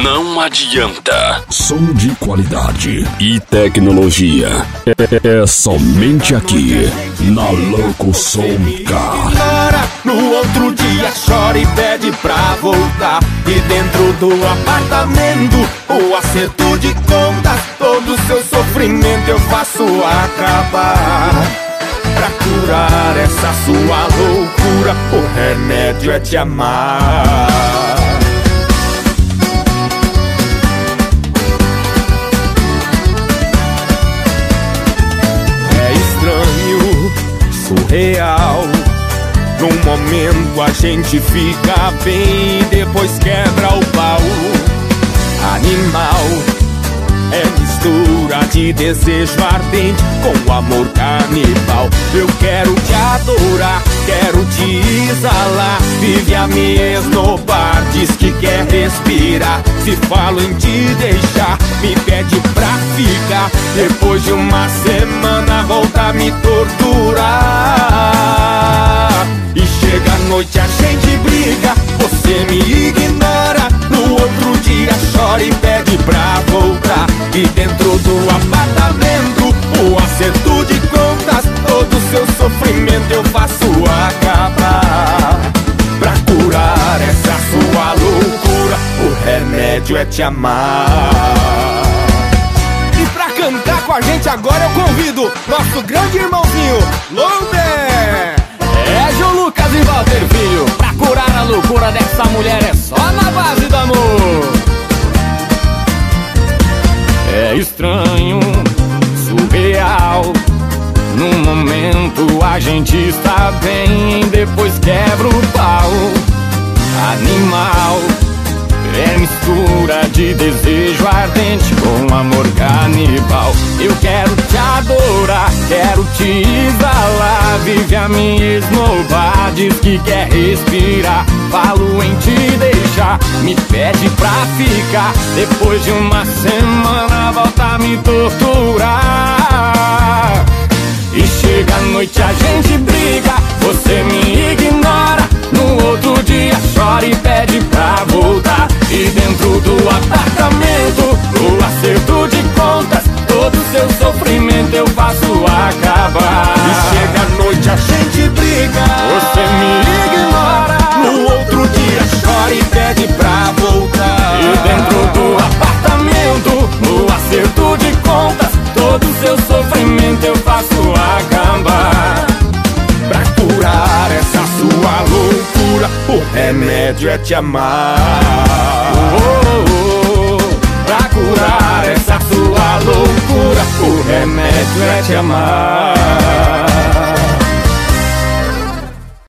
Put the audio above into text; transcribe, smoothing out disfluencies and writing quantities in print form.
Não adianta. Som de qualidade e tecnologia é somente aqui na Locução K. No outro dia chora e pede pra voltar. E dentro do apartamento, o acerto de contas, todo seu sofrimento eu faço acabar. Pra curar essa sua loucura, o remédio é te amar. É estranho, surreal. Num momento a gente fica bem e depois quebra o pau. Animal é mistura de desejo ardente com amor canibal. Eu quero te adorar, quero te exalar. Vive a me esnobar, diz que quer respirar. Se falo em te deixar, me pede pra ficar. Depois de uma semana volta a me torturar. E chega a noite a gente briga, você me ignora. No outro dia chora e pede pra voltar. E dentro do apartamento, o acerto de contas, todo seu sofrimento eu faço acabar. Pra curar essa sua loucura, o remédio é te amar. E pra cantar com a gente agora eu convido nosso grande irmãozinho, Loubé. É João Lucas e Walter Filho. Pra curar a loucura dessa mulher é só na base do amor. É estranho, surreal. Num momento a gente está bem, depois quebra o pau. Animal é mistura de desejo ardente com amor canibal. Eu quero te adorar, quero te exalar. Vive a me esnobar, diz que quer respirar. Falo em te deixar, me pede pra ficar. Depois de uma semana volta a me torturar. E chega a noite a gente briga, você me ignora. No outro dia chora e pede pra voltar. E dentro do apartamento, o acerto de contas, todo seu sofrimento eu faço acabar. E chega a noite a gente briga, você me ignora. No outro dia chora e pede pra voltar. E dentro do apartamento, o acerto de contas, todo seu sofrimento eu faço acabar. Pra curar essa sua loucura, o remédio é te amar. Pra curar essa sua loucura, o remédio é te amar.